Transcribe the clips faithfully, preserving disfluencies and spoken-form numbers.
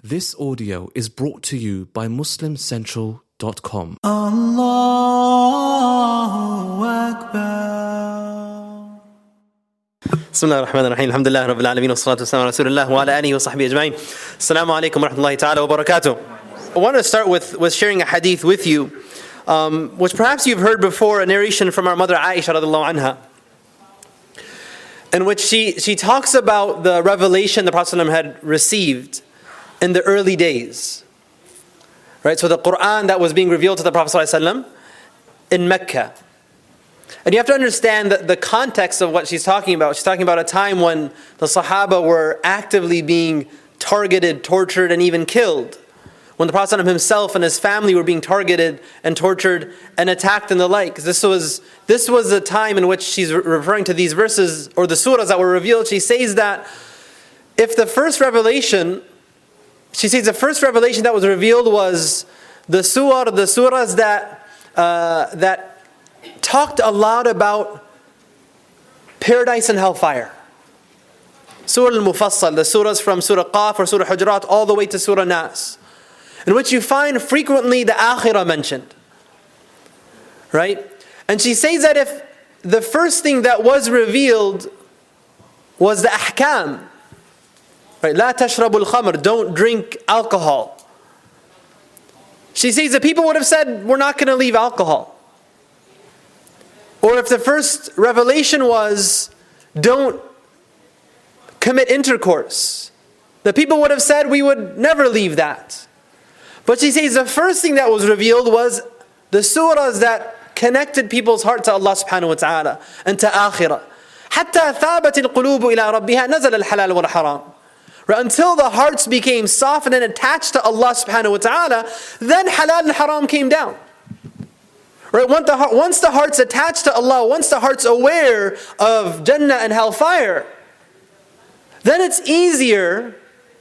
This audio is brought to you by Muslim Central dot com. Allahu Akbar. Bismillah ar-Rahman ar-Rahim. Alhamdulillah Rabbil Alameen. Wa salatu wa salam ala Rasulillah wa ala alihi wa sahbihi ajma'in. Assalamu alaikum wa rahmatullahi ta'ala wa barakatuh. I want to start with, with sharing a hadith with you, um, which perhaps you've heard before, a narration from our mother Aisha radiallahu anha, in which she, she talks about the revelation the Prophet ﷺ had received in the early days. Right, so the Quran that was being revealed to the Prophet ﷺ in Mecca. And you have to understand that the context of what she's talking about. She's talking about a time when the Sahaba were actively being targeted, tortured, and even killed. When the Prophet ﷺ himself and his family were being targeted and tortured and attacked and the like. This was this was the time in which she's referring to these verses or the surahs that were revealed. She says that if the first revelation, she says the first revelation that was revealed was the surah, the surahs that uh, that talked a lot about paradise and hellfire. Surah Al-Mufassal, the surahs from Surah Qaf or Surah Hujurat all the way to Surah Nas, in which you find frequently the akhirah mentioned. Right? And she says that if the first thing that was revealed was the ahkam, right? La tashrabul khamr, don't drink alcohol. She says that people would have said, we're not going to leave alcohol. Or if the first revelation was, don't commit intercourse, the people would have said, we would never leave that. But she says the first thing that was revealed was the surahs that connected people's heart to Allah subhanahu wa ta'ala and to akhirah. حَتَّى ثَابَتِ الْقُلُوبُ إِلَىٰ رَبِّهَا نَزَلَ الْحَلَالُ وَالْحَرَامُ. Right, until the hearts became softened and attached to Allah subhanahu wa ta'ala, then halal and haram came down. Right, once the, once the heart's attached to Allah, once the heart's aware of Jannah and hellfire, then it's easier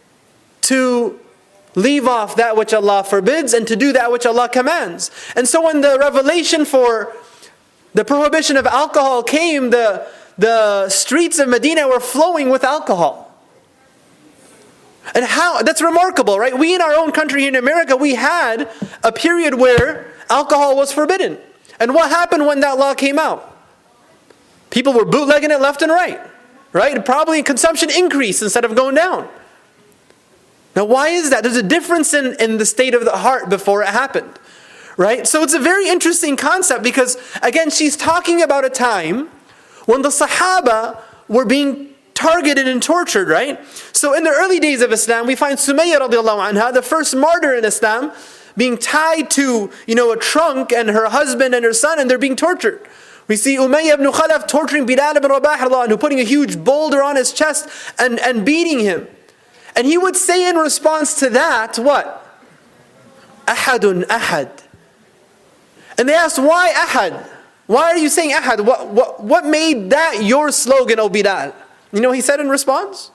to leave off that which Allah forbids and to do that which Allah commands. And so when the revelation for the prohibition of alcohol came, the, the streets of Medina were flowing with alcohol. And how, that's remarkable, right? We in our own country in America, we had a period where alcohol was forbidden. And what happened when that law came out? People were bootlegging it left and right, right? Probably consumption increased instead of going down. Now why is that? There's a difference in, in the state of the heart before it happened, right? So it's a very interesting concept because, again, she's talking about a time when the Sahaba were being targeted and tortured, right? So in the early days of Islam, we find Sumayya radiallahu anha, the first martyr in Islam, being tied to, you know, a trunk, and her husband and her son, and they're being tortured. We see Umayyah ibn Khalaf torturing Bilal ibn Rabah radiallahu anhu, putting a huge boulder on his chest and, and beating him. And he would say in response to that, what? Ahadun ahad. And they asked, why ahad? Why are you saying ahad? What, what, what made that your slogan, O Bilal? You know what he said in response?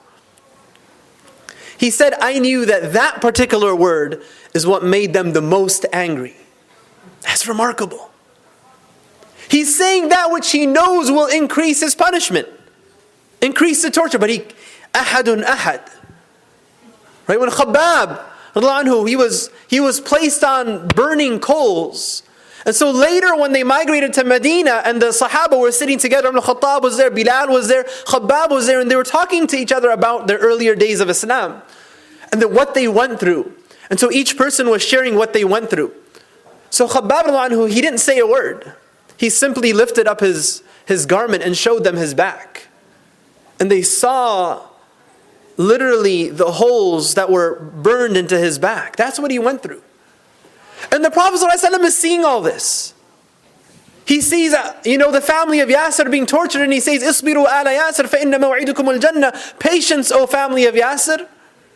He said, I knew that that particular word is what made them the most angry. That's remarkable. He's saying that which he knows will increase his punishment, increase the torture, but he, ahadun ahad. Right, when Khabbab, he was, he was placed on burning coals. And so later when they migrated to Medina and the Sahaba were sitting together, Ibn Khattab was there, Bilal was there, Khabbab was there, and they were talking to each other about their earlier days of Islam and the, what they went through. And so each person was sharing what they went through. So Khabbab, he didn't say a word. He simply lifted up his, his garment and showed them his back. And they saw literally the holes that were burned into his back. That's what he went through. And the Prophet ﷺ is seeing all this. He sees, you know, the family of Yasir being tortured, and he says, "Isbiru ala Yasir fa inna maw'idukum al-jannah." Patience, O family of Yasir.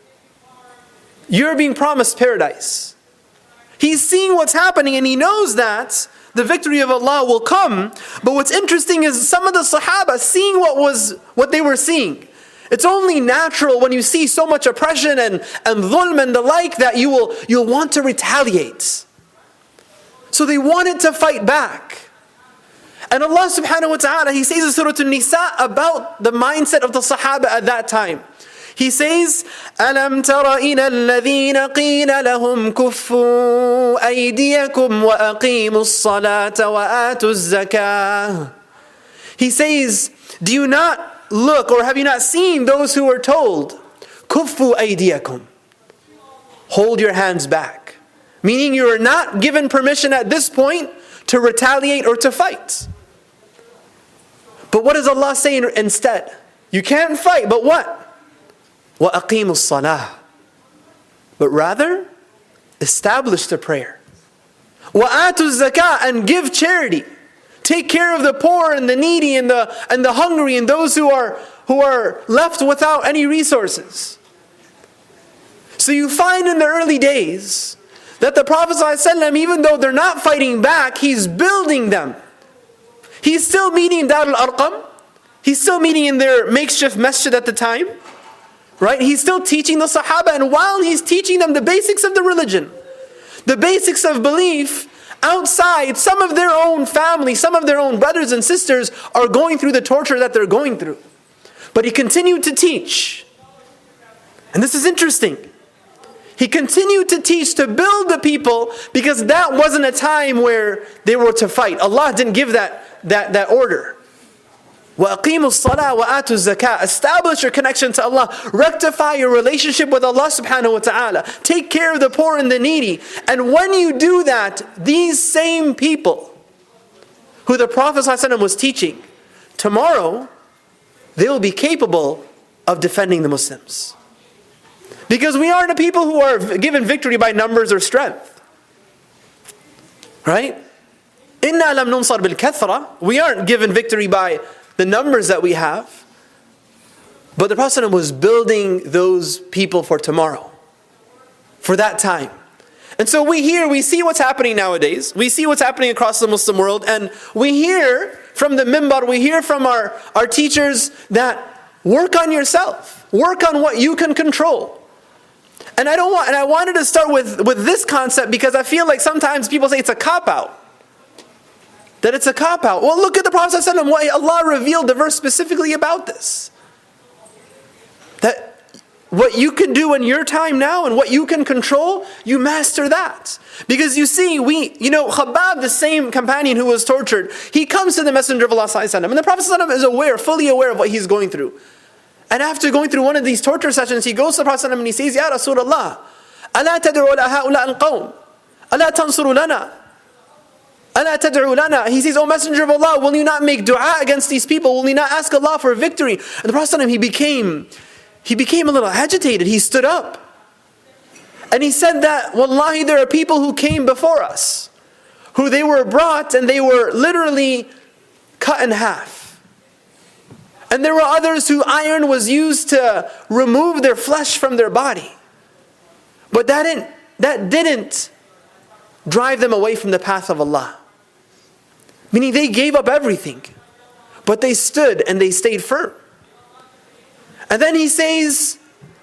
You're being promised paradise. He's seeing what's happening, and he knows that the victory of Allah will come. But what's interesting is some of the Sahaba seeing what was what they were seeing. It's only natural when you see so much oppression and, and dhulm and the like that you will you'll want to retaliate. So they wanted to fight back. And Allah subhanahu wa ta'ala, He says in Surah An-Nisa about the mindset of the Sahaba at that time. He says, أَلَمْ تَرَ إِلَى الَّذِينَ قِيلَ لَهُمْ كُفُّوا أَيْدِيَكُمْ وَأَقِيمُوا الصَّلَاةَ وَآتُوا الزَّكَاةَ. He says, do you not look, or have you not seen those who were told, كُفُّوا أَيْدِيَكُمْ, hold your hands back. Meaning you are not given permission at this point to retaliate or to fight. But what does Allah say instead? You can't fight, but what? وَأَقِيمُوا الصَّلَاةَ. But rather, establish the prayer. وَآتُوا الزَّكَاةَ, and give charity. Take care of the poor and the needy and the and the hungry and those who are who are left without any resources. So you find in the early days that the Prophet ﷺ, even though they're not fighting back, he's building them. He's still meeting in Dar al-Arqam. He's still meeting in their makeshift masjid at the time. Right? He's still teaching the Sahaba, and while he's teaching them the basics of the religion, the basics of belief, outside, some of their own family, some of their own brothers and sisters are going through the torture that they're going through. But he continued to teach. And this is interesting. He continued to teach, to build the people, because that wasn't a time where they were to fight. Allah didn't give that, that, that order. وَأَقِيمُوا الصَّلَاةَ وَآتُوا الزَّكَاةَ. Establish your connection to Allah. Rectify your relationship with Allah subhanahu wa ta'ala. Take care of the poor and the needy. And when you do that, these same people who the Prophet ﷺ was teaching, tomorrow they will be capable of defending the Muslims. Because we aren't a people who are given victory by numbers or strength. Right? إِنَّا لَمْ نُنصَرْ بِالْكَثْرَةِ. We aren't given victory by the numbers that we have. But the Prophet ﷺ was building those people for tomorrow. For that time. And so we hear, we see what's happening nowadays. We see what's happening across the Muslim world. And we hear from the mimbar, we hear from our, our teachers that work on yourself. Work on what you can control. And I don't want, and I wanted to start with, with this concept because I feel like sometimes people say it's a cop-out. That it's a cop-out. Well, look at the Prophet ﷺ, what Allah revealed the verse specifically about this. That what you can do in your time now and what you can control, you master that. Because you see, we, you know, Khabbab, the same companion who was tortured, he comes to the Messenger of Allah ﷺ, and the Prophet ﷺ is aware, fully aware of what he's going through. And after going through one of these torture sessions, he goes to the Prophet ﷺ and he says, Ya Rasulullah, أَلَا تَدْعُوا لَهَؤُلَاءِ الْقَوْمِ أَلَا تَنْصُرُوا لَنَا أَلَا تَدْعُوا لَنَا. He says, O Messenger of Allah, will you not make dua against these people? Will you not ask Allah for victory? And the Prophet ﷺ, he became, he became a little agitated. He stood up. And he said that, Wallahi, there are people who came before us, who they were brought and they were literally cut in half. And there were others who iron was used to remove their flesh from their body. But that didn't, that didn't drive them away from the path of Allah. Meaning they gave up everything. But they stood and they stayed firm. And then he says,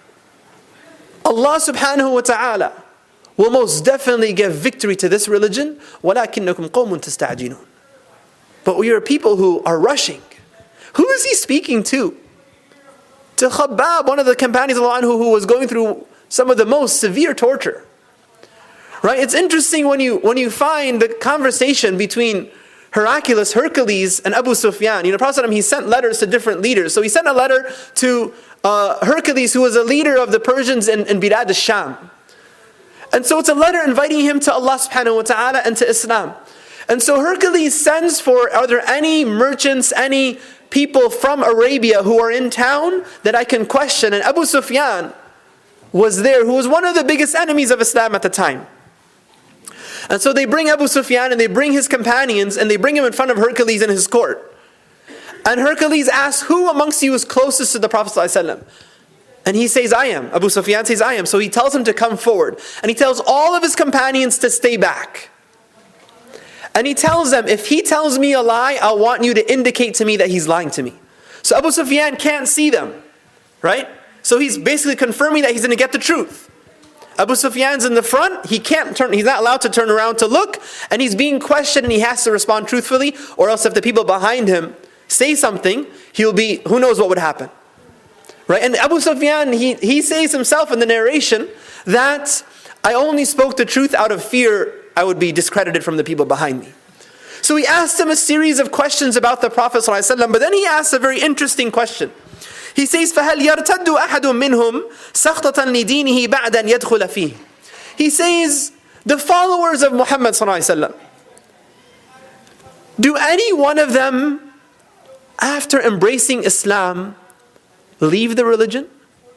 Allah subhanahu wa ta'ala will most definitely give victory to this religion. وَلَكِنَّكُمْ قَوْمٌ تَسْتَعْجِلُونَ. But we are people who are rushing. Who is he speaking to? To Khabbab, one of the companions of Allah who was going through some of the most severe torture. Right? It's interesting when you when you find the conversation between Hercules, Hercules and Abu Sufyan. You know, Prophet ﷺ, he sent letters to different leaders. So he sent a letter to uh, Hercules, who was a leader of the Persians in, in Bilad al-Sham. And so it's a letter inviting him to Allah subhanahu wa ta'ala and to Islam. And so Hercules sends for, are there any merchants, any people from Arabia who are in town that I can question? And Abu Sufyan was there, who was one of the biggest enemies of Islam at the time. And so they bring Abu Sufyan and they bring his companions and they bring him in front of Hercules in his court. And Hercules asks, who amongst you is closest to the Prophet ﷺ? And he says, I am. Abu Sufyan says, I am. So he tells him to come forward. And he tells all of his companions to stay back. And he tells them, if he tells me a lie, I want you to indicate to me that he's lying to me. So Abu Sufyan can't see them, right? So he's basically confirming that he's going to get the truth. Abu Sufyan's in the front, he can't turn, he's not allowed to turn around to look, and he's being questioned and he has to respond truthfully, or else if the people behind him say something, he'll be, who knows what would happen. Right? And Abu Sufyan, he, he says himself in the narration that I only spoke the truth out of fear I would be discredited from the people behind me. So he asked him a series of questions about the Prophet ﷺ, but then he asked a very interesting question. He says, فَهَلْ يَرْتَدُّ أَحَدٌ مِّنْهُمْ سَخْطَةً لِدِينِهِ بَعْدَ أَنْ يَدْخُلَ فِيهِ. He says, the followers of Muhammad ﷺ, do any one of them, after embracing Islam, leave the religion?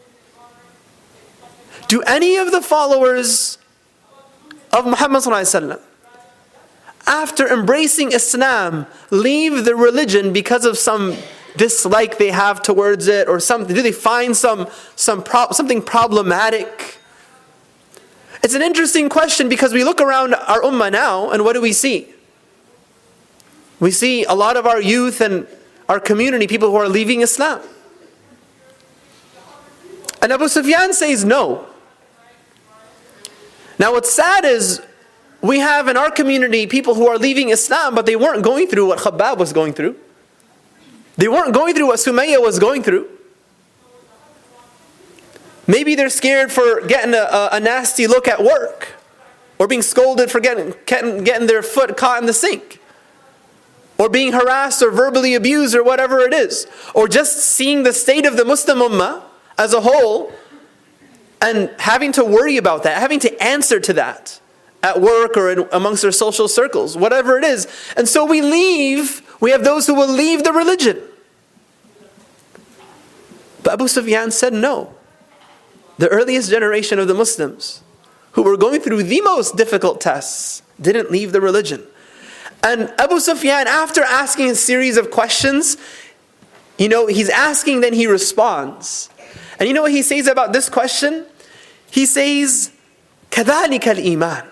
Do any of the followers of Muhammad ﷺ, after embracing Islam, leave the religion because of some dislike they have towards it, or something? Do they find some, some pro- something problematic? It's an interesting question because we look around our ummah now, and what do we see? We see a lot of our youth and our community, people who are leaving Islam. And Abu Sufyan says no. Now what's sad is, we have in our community people who are leaving Islam, but they weren't going through what Khabbab was going through. They weren't going through what Sumayya was going through. Maybe they're scared for getting a, a, a nasty look at work, or being scolded for getting, getting, getting their foot caught in the sink, or being harassed or verbally abused or whatever it is, or just seeing the state of the Muslim ummah as a whole and having to worry about that, having to answer to that at work or in, amongst their social circles, whatever it is. And so we leave, we have those who will leave the religion. But Abu Sufyan said no. The earliest generation of the Muslims, who were going through the most difficult tests, didn't leave the religion. And Abu Sufyan, after asking a series of questions, you know, he's asking, then he responds. And you know what he says about this question? He says, كَذَلِكَ الْإِيمَانِ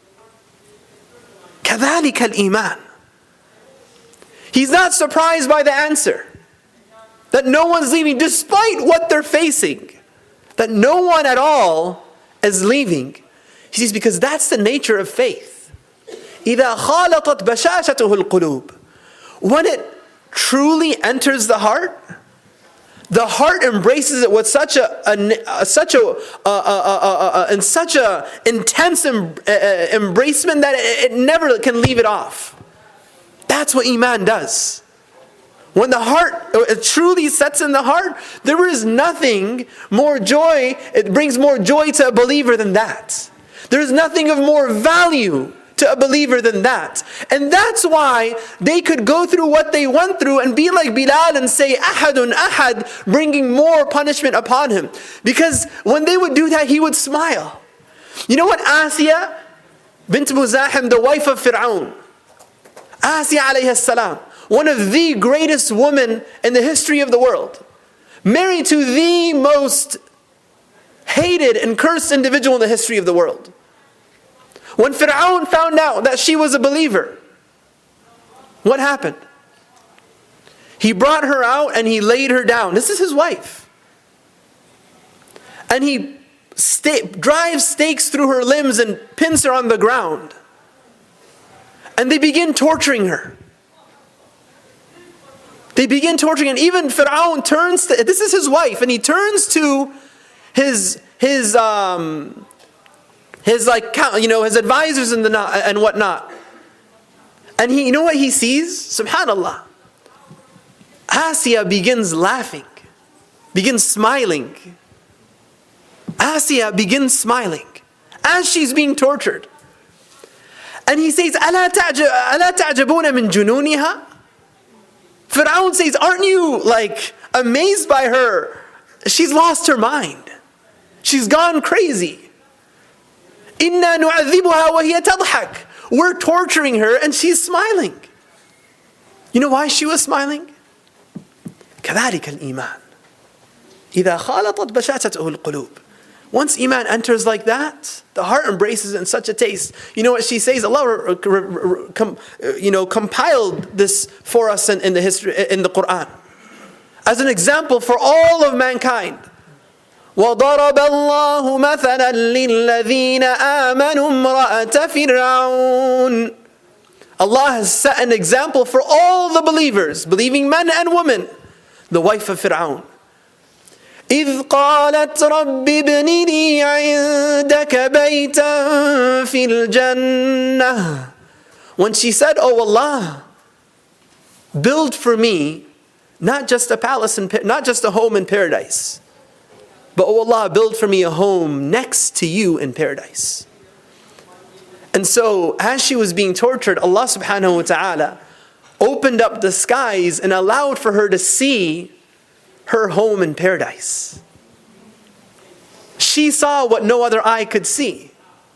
كَذَلِكَ الْإِيمَانِ. He's not surprised by the answer. That no one's leaving, despite what they're facing. That no one at all is leaving. He says, because that's the nature of faith. إِذَا خَالَطَتْ بَشَاشَتُهُ الْقُلُوبِ. When it truly enters the heart, the heart embraces it with such a, a, a such a, a, a, a, a, and such a intense em, a, a embracement that it, it never can leave it off. That's what Iman does. When the heart it truly sets in the heart, there is nothing more joy. It brings more joy to a believer than that. There is nothing of more value to a believer than that. And that's why they could go through what they went through and be like Bilal and say, Ahadun Ahad, bringing more punishment upon him. Because when they would do that, he would smile. You know what Asiya bint Muzahim, the wife of Fir'aun, Asiya alayhi salam, one of the greatest women in the history of the world, married to the most hated and cursed individual in the history of the world. When Fir'aun found out that she was a believer, what happened? He brought her out and he laid her down. This is his wife. And he sta- drives stakes through her limbs and pins her on the ground. And they begin torturing her. They begin torturing, and even Fir'aun turns to, this is his wife, and he turns to his, his, um, his like, you know, his advisors and, the, and whatnot. And he, you know what he sees? Subhanallah. Asiya begins laughing, begins smiling. Asiya begins smiling as she's being tortured. And he says, أَلَا تَعْجَبُونَ مِنْ جُنُونِهَا? Fir'aun says, aren't you like amazed by her? She's lost her mind. She's gone crazy. إِنَّا نُعَذِّبُهَا وَهِيَ تَضْحَكُ. We're torturing her and she's smiling. You know why she was smiling? كَذَلِكَ الْإِيمَانِ إِذَا خَالَطَتْ بَشَاشَتُهُ الْقُلُوبِ. Once Iman enters like that, the heart embraces it in such a taste. You know what she says? Allah, you know, compiled this for us in, in the history, in the Quran, as an example for all of mankind. وَضَرَبَ اللَّهُ مَثَلًا لِلَّذِينَ آمَنُوا امْرَأَةَ فِرْعَوْنَ. Allah has set an example for all the believers, believing men and women, the wife of Fir'aun. إذ قالت رب ابن لي عندك بيتا في الجنة. When she said, "Oh Allah, build for me not just a palace in, not just a home in paradise, but oh Allah, build for me a home next to you in paradise." And so, as she was being tortured, Allah subhanahu wa ta'ala opened up the skies and allowed for her to see her home in paradise. She saw what no other eye could see.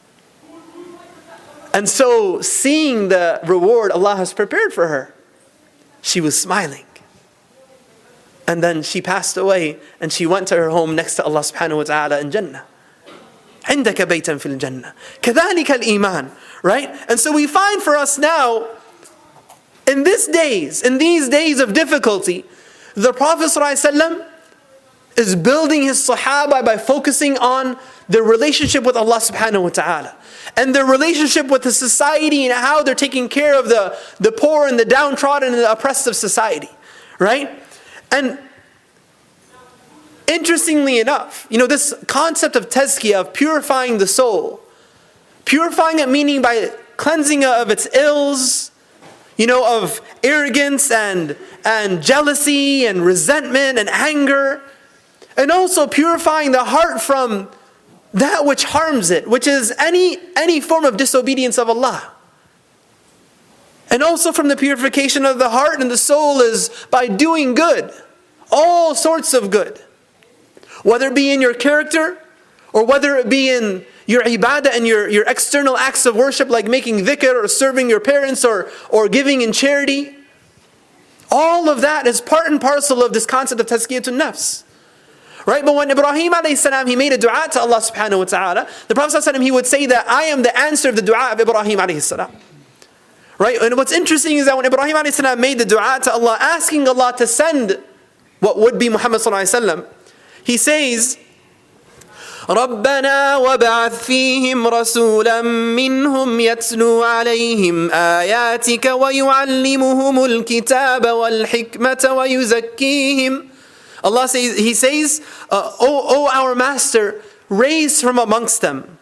And so, seeing the reward Allah has prepared for her, she was smiling. And then she passed away and she went to her home next to Allah subhanahu wa ta'ala in Jannah. عندك بيتا في الجنة كذلك الإيمان. Right? And so we find for us now, in these days, in these days of difficulty, the Prophet ﷺ is building his Sahaba by focusing on their relationship with Allah subhanahu wa ta'ala. And their relationship with the society and how they're taking care of the, the poor and the downtrodden and the oppressed of society. Right? And interestingly enough, you know, this concept of tazkiyah, of purifying the soul, purifying it meaning by cleansing it of its ills, you know, of arrogance and, and jealousy and resentment and anger, and also purifying the heart from that which harms it, which is any, any form of disobedience of Allah. And also from the purification of the heart and the soul is by doing good, all sorts of good. Whether it be in your character, or whether it be in your ibadah and your, your external acts of worship like making dhikr or serving your parents or, or giving in charity. All of that is part and parcel of this concept of tazkiyatun nafs. Right? But when Ibrahim alayhi salam, he made a dua to Allah subhanahu wa ta'ala, the Prophet sallallahu alayhi wa sallam, he would say that I am the answer of the dua of Ibrahim alayhi salam. Right? And what's interesting is that when Ibrahim alayhi salam made the dua to Allah, asking Allah to send what would be Muhammad sallallahu alayhi wa sallam, he says, رَبَّنَا وَابْعَثْ فِيهِمْ رَسُولًا مِّنْهُمْ يَتْلُو عَلَيْهِمْ آيَاتِكَ وَيُعَلِّمُهُمُ الْكِتَابَ وَالْحِكْمَةَ وَيُزَكِّيهِمْ. Allah says, He says, uh, O, O our Master, raise from amongst them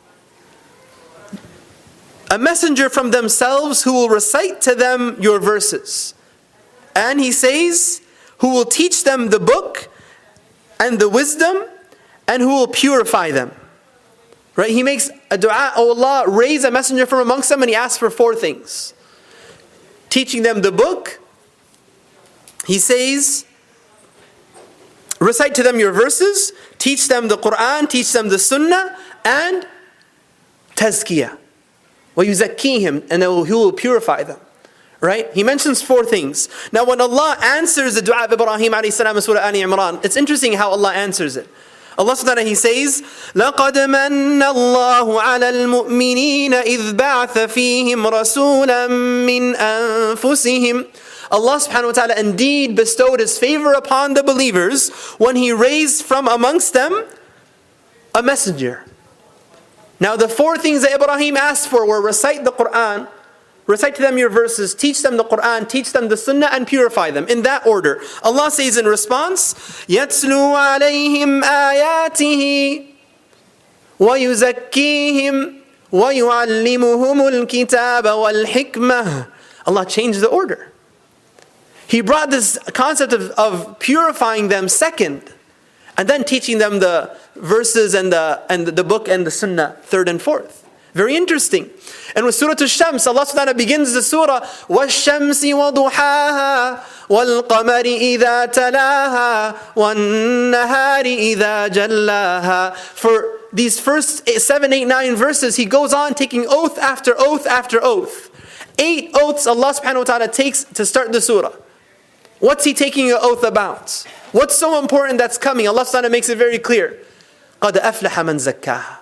a messenger from themselves who will recite to them your verses. And He says, who will teach them the book and the wisdom, and who will purify them. Right? He makes a dua, oh Allah, raise a messenger from amongst them, and He asks for four things. Teaching them the book. He says, recite to them your verses, teach them the Quran, teach them the Sunnah, and tazkiyah. وَيُزَكِّيهِمْ, and He will purify them. Right? He mentions four things. Now when Allah answers the dua of Ibrahim alayhi salam in Surah Ali Imran, it's interesting how Allah answers it. Allah subhanahu wa ta'ala, He says, لَقَدْ مَنَّ اللَّهُ عَلَى الْمُؤْمِنِينَ إِذْ بَعْثَ فِيهِمْ رَسُولًا مِّنْ أَنفُسِهِمْ. Allah subhanahu wa ta'ala indeed bestowed His favor upon the believers when He raised from amongst them a messenger. Now the four things that Ibrahim asked for were recite the Quran, recite to them your verses, teach them the Quran, teach them the Sunnah, and purify them. In that order. Allah says in response, يَتْلُو عَلَيْهِمْ آيَاتِهِ وَيُزَكِّيهِمْ وَيُعَلِّمُهُمُ الْكِتَابَ وَالْحِكْمَةِ. Allah changed the order. He brought this concept of, of purifying them second, and then teaching them the verses and the, and the book and the Sunnah third and fourth. Very interesting. And with Surah Al-Shams, Allah subhanahu wa ta'ala begins the surah, وَالشَّمْسِ وَضُحَاهَا وَالْقَمَرِ إِذَا تَلَاهَا وَالنَّهَارِ إِذَا جَلَّاهَا. For these first eight, seven, eight, nine verses, He goes on taking oath after oath after oath. Eight oaths Allah subhanahu wa ta'ala takes to start the surah. What's He taking an oath about? What's so important that's coming? Allah subhanahu wa ta'ala makes it very clear. قَدْ أَفْلَحَ مَنْ زَكَّاهَا.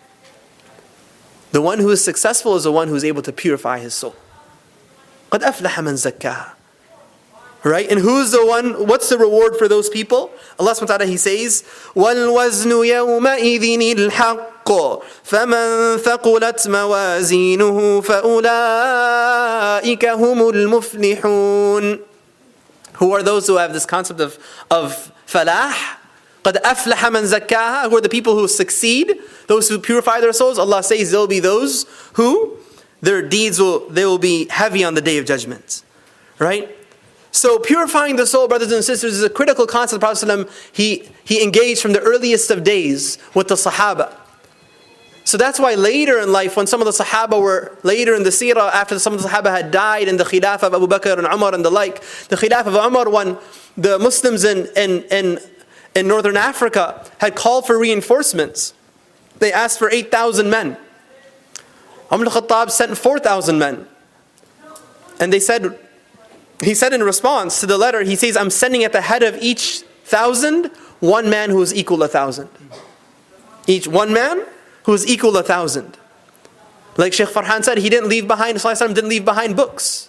The one who is successful is the one who is able to purify his soul. قَدْ أَفْلَحَ مَنْ زَكَّاهَا. Right? And who's the one, what's the reward for those people? Allah subhanahu wa ta'ala, He says, وَالْوَزْنُ يَوْمَئِذٍ الْحَقُّ فَمَنْ ثَقُلَتْ مَوَازِينُهُ فَأُولَٰئِكَ هُمُ الْمُفْلِحُونَ. Who are those who have this concept of, of falah? قَدْ أَفْلَحَ مَنْ زَكَّاهَا. Who are the people who succeed? Those who purify their souls. Allah says they'll be those who their deeds will, they will be heavy on the day of judgment. Right? So purifying the soul, brothers and sisters, is a critical concept. The Prophet ﷺ, he, he engaged from the earliest of days with the Sahaba. So that's why later in life, when some of the Sahaba were, later in the seerah, after some of the Sahaba had died in the Khilafah of Abu Bakr and Umar and the like, the Khilafah of Umar, when the Muslims in, in, in, in Northern Africa had called for reinforcements, they asked for eight thousand men. Umar al-Khattab sent four thousand men. And they said, he said in response to the letter, he says, I'm sending at the head of each thousand, one man who is equal to a thousand. Each one man who is equal to a thousand. Like Shaykh Farhan said, he didn't leave behind, Sallallahu didn't leave behind books.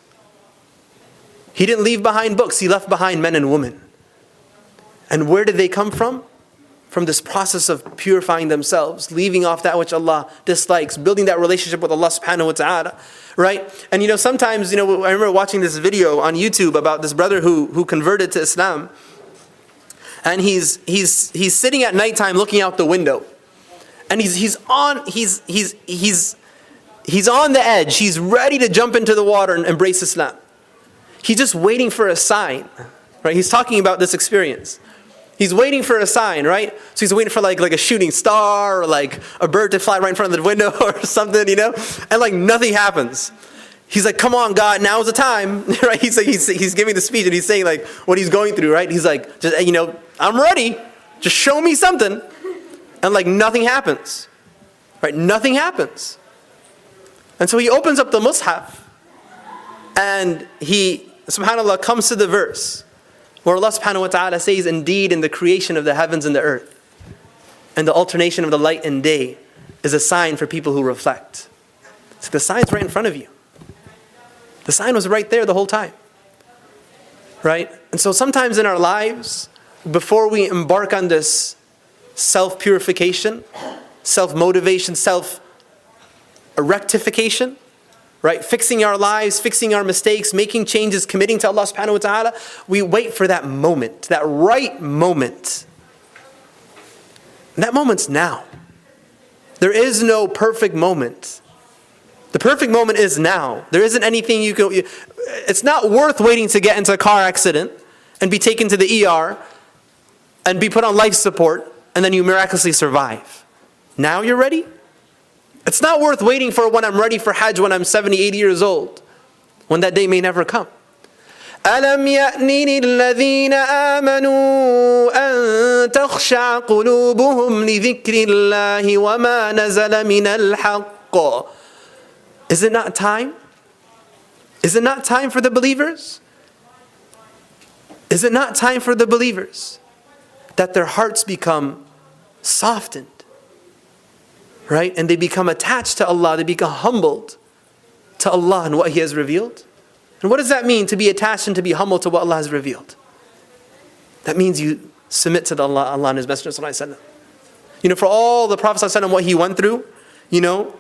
He didn't leave behind books, he left behind men and women. And where did they come from? From this process of purifying themselves, leaving off that which Allah dislikes, building that relationship with Allah subhanahu wa ta'ala. Right? And you know, sometimes, you know, I remember watching this video on YouTube about this brother who, who converted to Islam. And he's he's he's sitting at nighttime looking out the window. And he's he's on he's he's he's he's on the edge. He's ready to jump into the water and embrace Islam. He's just waiting for a sign. Right? He's talking about this experience. He's waiting for a sign, right? So he's waiting for like, like a shooting star or like a bird to fly right in front of the window or something, you know? And like nothing happens. He's like, come on, God, now's the time, right? He's like, he's, he's giving the speech and he's saying like what he's going through, right? He's like, just, you know, I'm ready. Just show me something. And like nothing happens, right? Nothing happens. And so he opens up the Mus'haf and he, subhanAllah, comes to the verse where Allah subhanahu wa ta'ala says, indeed in the creation of the heavens and the earth and the alternation of the light and day is a sign for people who reflect. So the sign's right in front of you. The sign was right there the whole time. Right? And so sometimes in our lives, before we embark on this self-purification, self-motivation, self-rectification, right? Fixing our lives, fixing our mistakes, making changes, committing to Allah subhanahu wa ta'ala, we wait for that moment, that right moment. And that moment's now. There is no perfect moment. The perfect moment is now. There isn't anything you can, it's not worth waiting to get into a car accident and be taken to the E R and be put on life support and then you miraculously survive. Now you're ready? It's not worth waiting for when I'm ready for Hajj when I'm seventy, eighty years old, when that day may never come. أَلَمْ يَأْنِ لِلَّذِينَ آمَنُوا أَن تَخْشَعَ قُلُوبُهُمْ لِذِكْرِ اللَّهِ وَمَا نَزَلَ مِنَ الْحَقِّ. Is it not time? Is it not time for the believers? Is it not time for the believers that their hearts become softened? Right? And they become attached to Allah. They become humbled to Allah and what He has revealed. And what does that mean, to be attached and to be humble to what Allah has revealed? That means you submit to the Allah, Allah and His Messenger sallallahu alaihi wasallam. You know, for all the Prophet sallallahu alaihi wasallam, what he went through, you know,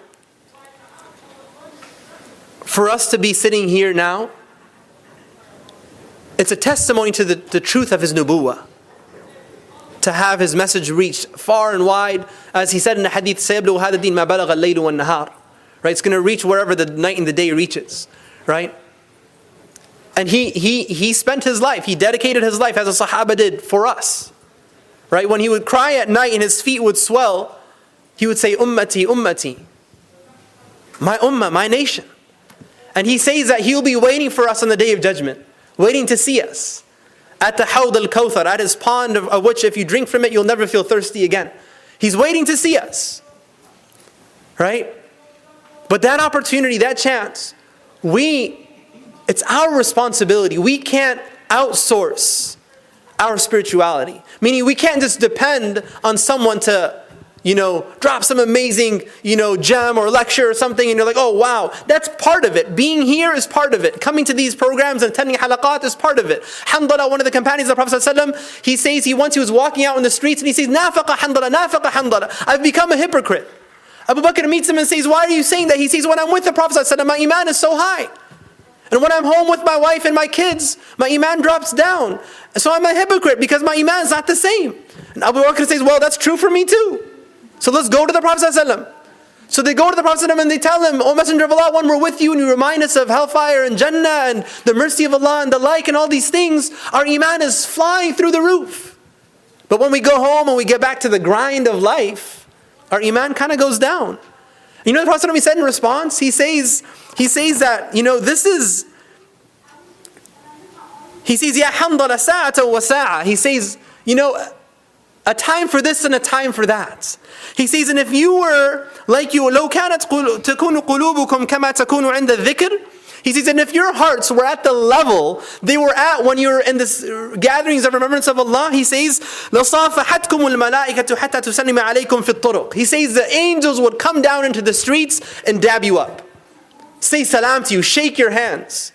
for us to be sitting here now, it's a testimony to the, the truth of his nubuwwah. To have his message reached far and wide, as he said in the hadith, سَيَبْلُغُ هَذَا الدِّينَ مَا بَلَغَ اللَّيْلُ وَالنَّهَارُ. Right? It's going to reach wherever the night and the day reaches. Right? And he he he spent his life, he dedicated his life as a Sahaba did for us. Right? When he would cry at night and his feet would swell, he would say, Ummati, Ummati. My ummah, my nation. And he says that he'll be waiting for us on the day of judgment, waiting to see us. At the Hawd al-Kawthar, at his pond of, of which if you drink from it, you'll never feel thirsty again. He's waiting to see us. Right? But that opportunity, that chance, we, it's our responsibility. We can't outsource our spirituality. Meaning we can't just depend on someone to, you know, drop some amazing, you know, gem or lecture or something and you're like, oh wow, that's part of it. Being here is part of it. Coming to these programs and attending halaqat is part of it. Handala, one of the companions of the Prophet ﷺ, he says, he once he was walking out in the streets and he says, nafaqa handala, nafaqa handala. I've become a hypocrite. Abu Bakr meets him and says, why are you saying that? He says, when I'm with the Prophet ﷺ, my iman is so high. And when I'm home with my wife and my kids, my iman drops down. So I'm a hypocrite because my iman is not the same. And Abu Bakr says, well, that's true for me too. So let's go to the Prophet ﷺ. So they go to the Prophet ﷺ and they tell him, O Messenger of Allah, when we're with you and you remind us of hellfire and Jannah and the mercy of Allah and the like and all these things, our iman is flying through the roof. But when we go home and we get back to the grind of life, our iman kind of goes down. You know what the Prophet ﷺ said in response? He says, he says that, you know, this is, he says, Ya hamdala sa'ata wa sa'a. He says, you know, a time for this and a time for that. He says, and if you were like you, لو كانت تكون قلوبكم كما تكون عند الذكر. He says, and if your hearts were at the level they were at when you were in this gatherings of remembrance of Allah, he says, لصافحتكم الملائكة حتى تسلم عليكم في الطرق. He says the angels would come down into the streets and dab you up, say salam to you, shake your hands.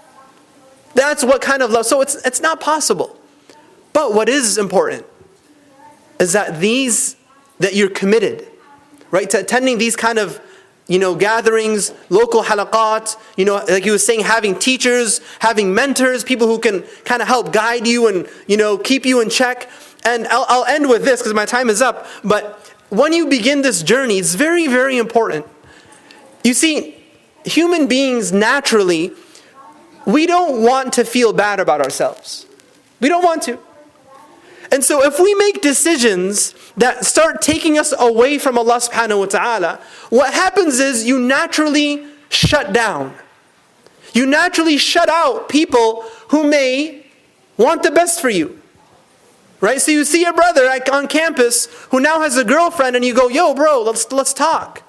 That's what kind of love. So it's it's not possible. But what is important is that these that you're committed, right, to attending these kind of, you know, gatherings, local halaqat, you know, like he was saying, having teachers, having mentors, people who can kind of help guide you and, you know, keep you in check. And I'll, I'll end with this because my time is up. But when you begin this journey, it's very, very important. You see, human beings naturally, we don't want to feel bad about ourselves. We don't want to. And so if we make decisions that start taking us away from Allah subhanahu wa ta'ala, what happens is you naturally shut down. You naturally shut out people who may want the best for you. Right? So you see a brother on campus who now has a girlfriend and you go, yo bro, let's let's talk.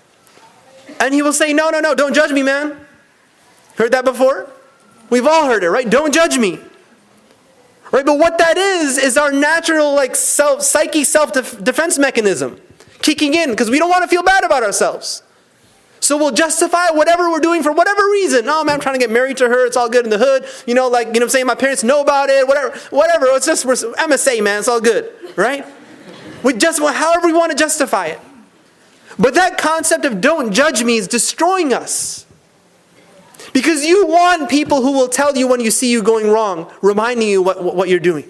And he will say, no, no, no, don't judge me, man. Heard that before? We've all heard it, right? Don't judge me. Right, but what that is, is our natural like self, psyche self-defense mechanism kicking in because we don't want to feel bad about ourselves. So we'll justify whatever we're doing for whatever reason. Oh man, I'm trying to get married to her. It's all good in the hood. You know, like, you know what I'm saying? My parents know about it. Whatever, whatever. It's just, we're M S A, man. It's all good, right? We just, however we want to justify it. But that concept of don't judge me is destroying us. Because you want people who will tell you when you see you going wrong, reminding you what, what you're doing.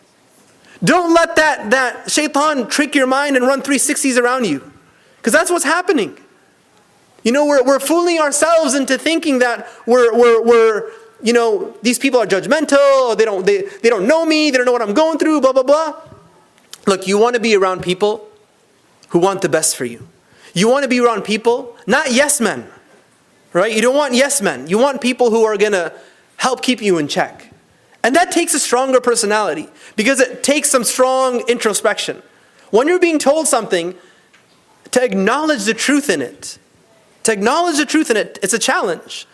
Don't let that, that shaitan trick your mind and run three sixties around you. Because that's what's happening. You know, we're, we're fooling ourselves into thinking that we're, we're, we're, you know, these people are judgmental, or they don't, they, they don't know me, they don't know what I'm going through, blah, blah, blah. Look, you want to be around people who want the best for you. You want to be around people, not yes men. Right? You don't want yes men. You want people who are going to help keep you in check. And that takes a stronger personality because it takes some strong introspection. When you're being told something, to acknowledge the truth in it. To acknowledge the truth in it, it's a challenge.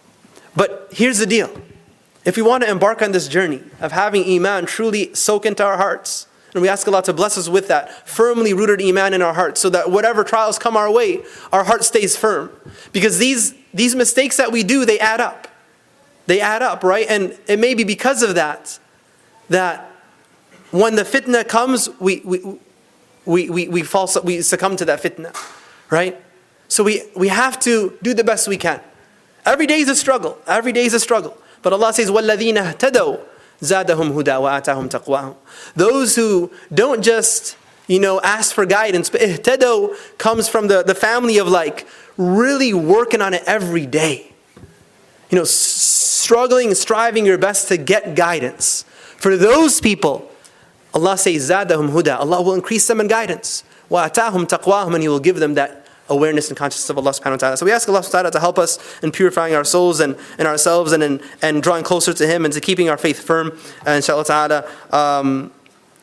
But here's the deal. If we want to embark on this journey of having iman truly soak into our hearts, and we ask Allah to bless us with that firmly rooted iman in our hearts so that whatever trials come our way, our heart stays firm. Because these, these mistakes that we do, they add up. They add up, right? And it may be because of that, that when the fitna comes, we, we, we, we, we, fall, we succumb to that fitna, right? So we, we have to do the best we can. Every day is a struggle. Every day is a struggle. But Allah says, وَالَّذِينَ اهْتَدَوْا زادهم هدى وآتاهم تقواهم. Those who don't just, you know, ask for guidance, but ihtadaw comes from the, the family of like really working on it every day. You know, struggling and striving your best to get guidance. For those people, Allah says زادهم هدى. Allah will increase them in guidance. وآتاهم تقواهم, and He will give them that awareness and consciousness of Allah subhanahu wa ta'ala. So we ask Allah subhanahu wa ta'ala to help us in purifying our souls and, and ourselves and, and and drawing closer to Him and to keeping our faith firm, uh, inshallah ta'ala. Um,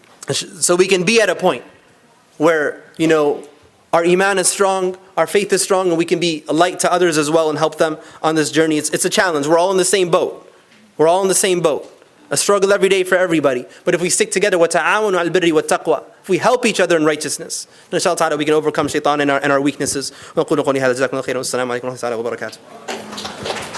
so we can be at a point where, you know, our iman is strong, our faith is strong, and we can be a light to others as well and help them on this journey. It's, it's a challenge. We're all in the same boat. We're all in the same boat. A struggle every day for everybody. But if we stick together, وَتَعَاوَنُوا عَلَى الْبِرِّ وَالتَّقْوَى, if we help each other in righteousness, then inshallah ta'ala we can overcome shaitan and our, and our weaknesses. وَقُولُوا قَوْلِي هَذَا جَزَاكُمُ اللَّهُ خَيْرًا وَالسَّلَامُ عَلَيْكُمْ وَرَحْمَةُ اللَّهِ وَبَرَكَاتُهُ.